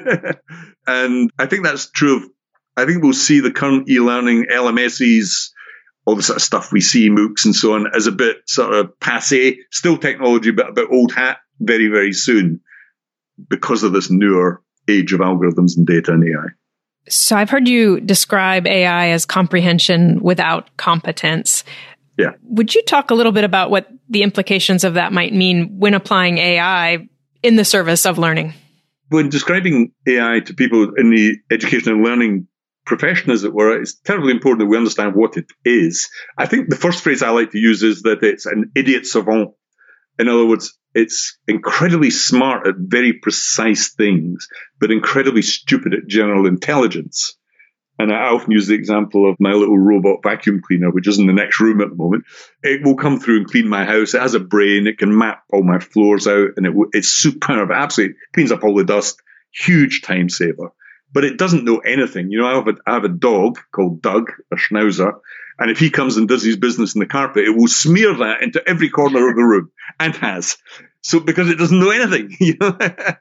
[SPEAKER 3] And I think that's true of, I think we'll see the current e-learning, L M Ses, all the sort of stuff we see, MOOCs and so on, as a bit sort of passé, still technology, but a bit old hat very, very soon because of this newer age of algorithms and data and A I.
[SPEAKER 2] So I've heard you describe A I as comprehension without competence.
[SPEAKER 3] Yeah.
[SPEAKER 2] Would you talk a little bit about what the implications of that might mean when applying A I in the service of learning?
[SPEAKER 3] When describing A I to people in the education and learning profession, as it were, it's terribly important that we understand what it is. I think the first phrase I like to use is that it's an idiot savant. In other words, it's incredibly smart at very precise things, but incredibly stupid at general intelligence. And I often use the example of my little robot vacuum cleaner, which is in the next room at the moment. It will come through and clean my house. It has a brain. It can map all my floors out, and it, it's superb. It absolutely cleans up all the dust. Huge time saver. But it doesn't know anything. You know, I have a, I have a dog called Doug, a Schnauzer, and if he comes and does his business in the carpet, it will smear that into every corner of the room, and has. So because it doesn't know anything, you know,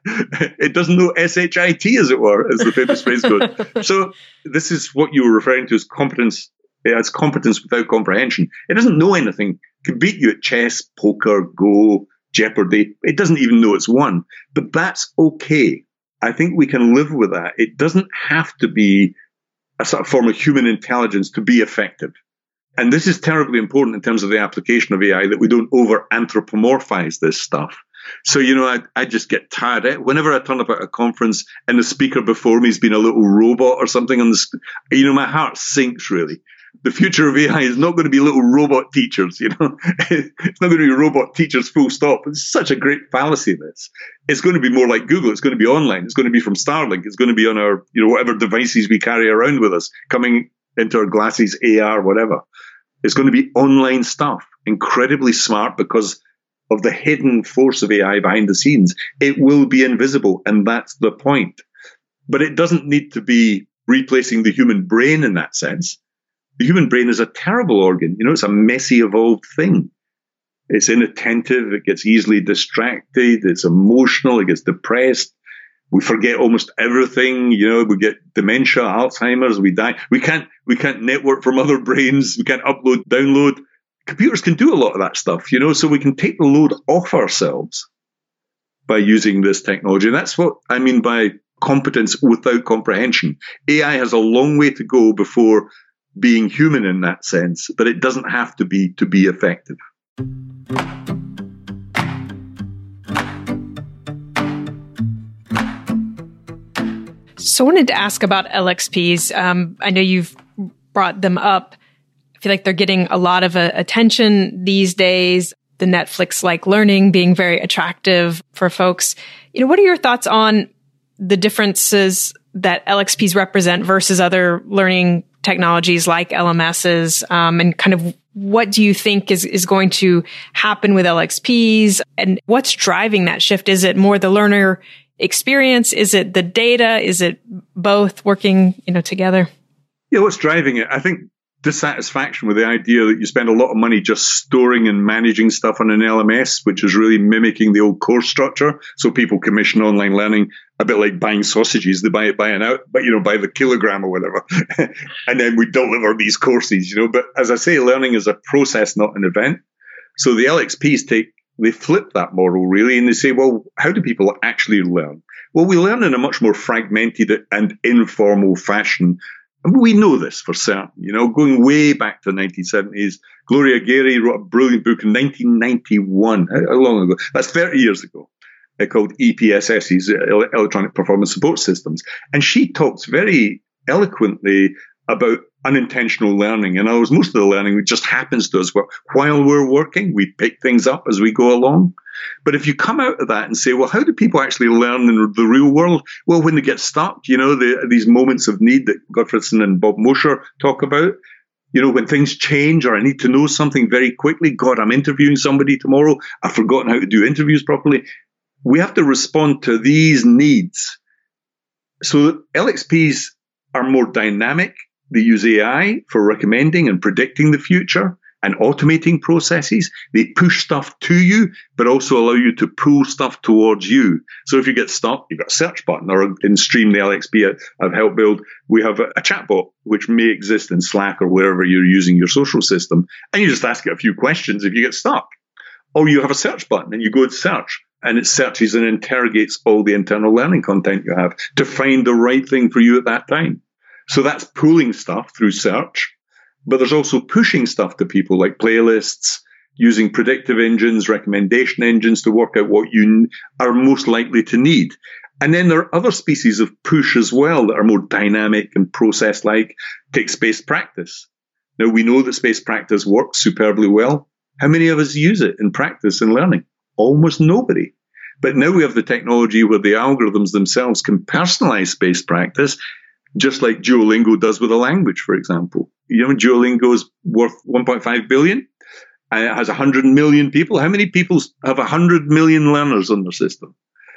[SPEAKER 3] it doesn't know S H I T, as it were, as the famous phrase goes. So this is what you were referring to as competence. It's competence without comprehension. It doesn't know anything. It can beat you at chess, poker, Go, Jeopardy. It doesn't even know it's won. But that's okay. I think we can live with that. It doesn't have to be a sort of form of human intelligence to be effective. And this is terribly important in terms of the application of A I, that we don't over anthropomorphize this stuff. So, you know, I, I just get tired. Eh? Whenever I turn up at a conference and the speaker before me has been a little robot or something on the, you know, my heart sinks really. The future of A I is not going to be little robot teachers, you know. It's not going to be robot teachers full stop. It's such a great fallacy, this. It's going to be more like Google. It's going to be online. It's going to be from Starlink. It's going to be on our, you know, whatever devices we carry around with us, coming into our glasses, A R, whatever. It's going to be online stuff, incredibly smart because of the hidden force of A I behind the scenes. It will be invisible, and that's the point. But it doesn't need to be replacing the human brain in that sense. The human brain is a terrible organ. You know, it's a messy, evolved thing. It's inattentive. It gets easily distracted. It's emotional. It gets depressed. We forget almost everything. You know, we get dementia, Alzheimer's. We die. We can't, we can't network from other brains. We can't upload, download. Computers can do a lot of that stuff, you know, so we can take the load off ourselves by using this technology. And that's what I mean by competence without comprehension. A I has a long way to go before being human in that sense, but it doesn't have to be to be effective.
[SPEAKER 2] So I wanted to ask about L X Ps. Um, I know you've brought them up. I feel like they're getting a lot of uh, attention these days. The Netflix-like learning being very attractive for folks. You know, what are your thoughts on the differences that L X Ps represent versus other learning technologies like L M Ss, um, and kind of what do you think is, is going to happen with L X Ps, and what's driving that shift? Is it more the learner experience? Is it the data? Is it both working, you know, together?
[SPEAKER 3] Yeah, what's driving it? I think dissatisfaction with the idea that you spend a lot of money just storing and managing stuff on an L M S, which is really mimicking the old course structure. So people commission online learning a bit like buying sausages. They buy it by an out, but you know, by the kilogram or whatever. And then we deliver these courses, you know. But as I say, learning is a process, not an event. So the L X Ps take, they flip that model really, and they say, well, how do people actually learn? Well, we learn in a much more fragmented and informal fashion. And we know this for certain, you know, going way back to the nineteen seventies. Gloria Gary wrote a brilliant book in nineteen ninety-one. How long ago? That's thirty years ago. Uh, called E P S Ss, Electronic Performance Support Systems. And she talks very eloquently about unintentional learning. In other words, most of the learning just happens to us while we're working. We pick things up as we go along. But if you come out of that and say, well, how do people actually learn in the real world? Well, when they get stuck, you know, the, these moments of need that Gottfredson and Bob Mosher talk about, you know, when things change or I need to know something very quickly, God, I'm interviewing somebody tomorrow, I've forgotten how to do interviews properly. We have to respond to these needs. So L X Ps are more dynamic. They use A I for recommending and predicting the future and automating processes. They push stuff to you, but also allow you to pull stuff towards you. So if you get stuck, you've got a search button, or in Stream, the L X P I've helped build, we have a, a chatbot which may exist in Slack or wherever you're using your social system. And you just ask it a few questions if you get stuck. Or you have a search button and you go to search, and it searches and interrogates all the internal learning content you have to find the right thing for you at that time. So that's pulling stuff through search, but there's also pushing stuff to people like playlists, using predictive engines, recommendation engines to work out what you are most likely to need. And then there are other species of push as well that are more dynamic and process-like. Take space practice. Now, we know that space practice works superbly well. How many of us use it in practice and learning? Almost nobody. But now we have the technology where the algorithms themselves can personalize space practice, just like Duolingo does with a language, for example. You know, Duolingo is worth one point five billion and it has one hundred million people. How many people have one hundred million learners on their system?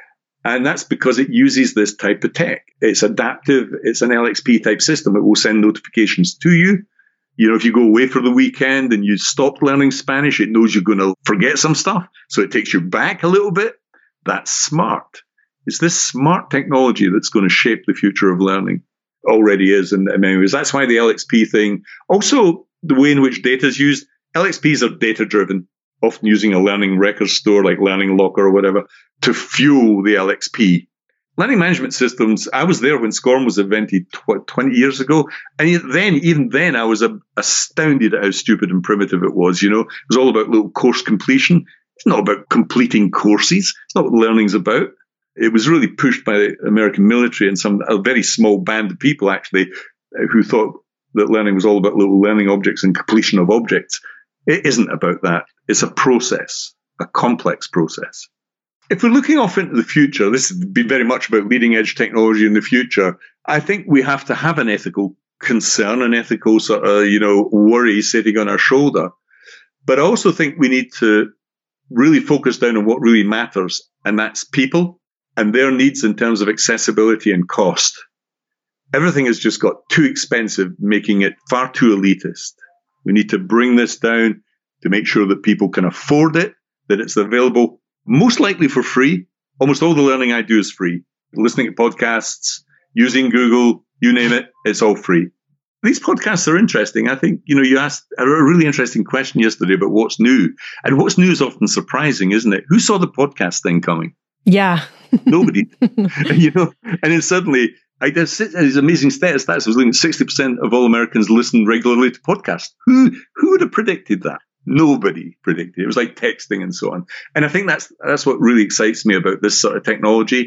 [SPEAKER 3] And that's because it uses this type of tech. It's adaptive. It's an L X P type system. It will send notifications to you. You know, if you go away for the weekend and you stop learning Spanish, it knows you're going to forget some stuff. So it takes you back a little bit. That's smart. It's this smart technology that's going to shape the future of learning. Already is in many ways. That's why the L X P thing, also the way in which data is used, L X Ps are data driven, often using a learning record store like Learning Locker or whatever to fuel the L X P. Learning management systems, I was there when SCORM was invented twenty years ago. And then, even then, I was astounded at how stupid and primitive it was. You know, it was all about little course completion. It's not about completing courses. It's not what learning's about. It was really pushed by the American military and some a very small band of people, actually, who thought that learning was all about little learning objects and completion of objects. It isn't about that. It's a process, a complex process. If we're looking off into the future, this has been very much about leading edge technology in the future. I think we have to have an ethical concern, an ethical sort of, you know, worry sitting on our shoulder. But I also think we need to really focus down on what really matters, and that's people and their needs in terms of accessibility and cost. Everything has just got too expensive, making it far too elitist. We need to bring this down to make sure that people can afford it, that it's available, most likely for free. Almost all the learning I do is free. Listening to podcasts, using Google, you name it, it's all free. These podcasts are interesting. I think, you know, you asked a really interesting question yesterday about what's new. And what's new is often surprising, isn't it? Who saw the podcast thing coming?
[SPEAKER 2] Yeah.
[SPEAKER 3] Nobody. You know, and then suddenly, I did these amazing stats. Stats I was looking at sixty percent of all Americans listen regularly to podcasts. Who who would have predicted that? Nobody predicted it. It was like texting and so on. And I think that's that's what really excites me about this sort of technology.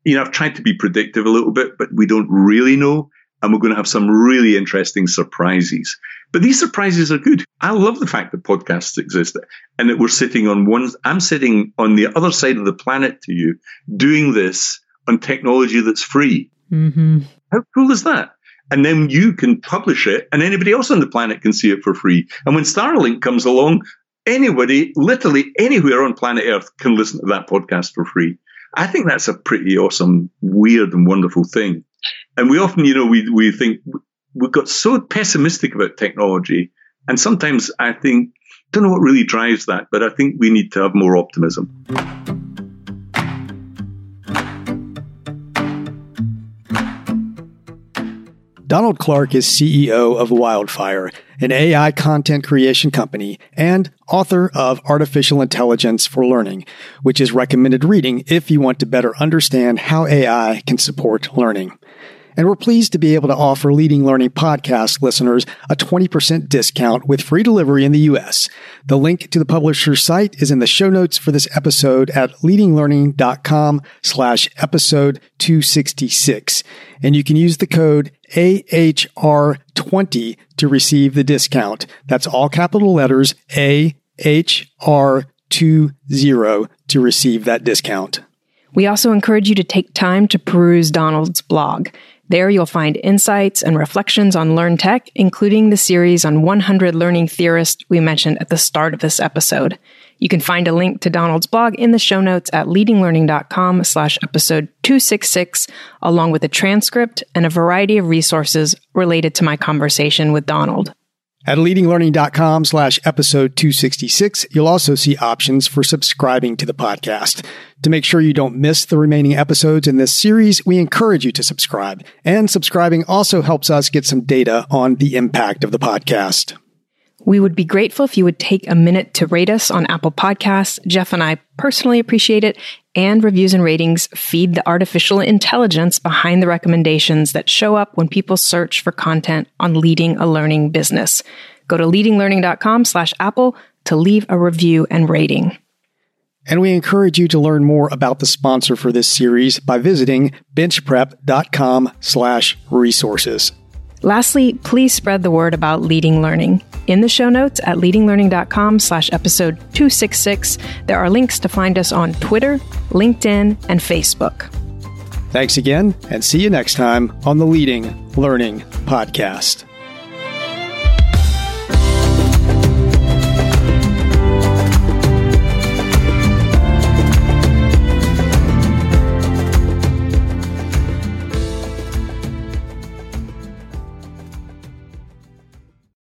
[SPEAKER 3] you know, I've tried to be predictive a little bit, but we don't really know. And we're going to have some really interesting surprises. But these surprises are good. I love the fact that podcasts exist and that we're sitting on one, I'm sitting on the other side of the planet to you, doing this on technology that's free.
[SPEAKER 2] Mm-hmm.
[SPEAKER 3] How cool is that? And then you can publish it and anybody else on the planet can see it for free. And when Starlink comes along, anybody, literally anywhere on planet Earth can listen to that podcast for free. I think that's a pretty awesome, weird and wonderful thing. And we often, you know, we we think we've got so pessimistic about technology. And sometimes I think, don't know what really drives that, but I think we need to have more optimism.
[SPEAKER 1] Donald Clark is C E O of Wildfire, an A I content creation company, and author of Artificial Intelligence for Learning, which is recommended reading if you want to better understand how A I can support learning. And we're pleased to be able to offer Leading Learning podcast listeners a twenty percent discount with free delivery in the U S. The link to the publisher's site is in the show notes for this episode at leadinglearning.com slash episode 266. And you can use the code A H R twenty to receive the discount. That's all capital letters A H R twenty to receive that discount.
[SPEAKER 2] We also encourage you to take time to peruse Donald's blog. There you'll find insights and reflections on Learn Tech, including the series on one hundred learning theorists we mentioned at the start of this episode. You can find a link to Donald's blog in the show notes at leadinglearning.com slash episode 266, along with a transcript and a variety of resources related to my conversation with Donald.
[SPEAKER 1] At leadinglearning.com slash episode 266, you'll also see options for subscribing to the podcast. To make sure you don't miss the remaining episodes in this series, we encourage you to subscribe. And subscribing also helps us get some data on the impact of the podcast.
[SPEAKER 2] We would be grateful if you would take a minute to rate us on Apple Podcasts. Jeff and I personally appreciate it. And reviews and ratings feed the artificial intelligence behind the recommendations that show up when people search for content on leading a learning business. Go to leadinglearning.com slash Apple to leave a review and rating.
[SPEAKER 1] And we encourage you to learn more about the sponsor for this series by visiting benchprep.com slash resources.
[SPEAKER 2] Lastly, please spread the word about Leading Learning. In the show notes at leadinglearning.com slash episode 266, there are links to find us on Twitter, LinkedIn, and Facebook.
[SPEAKER 1] Thanks again, and see you next time on the Leading Learning Podcast.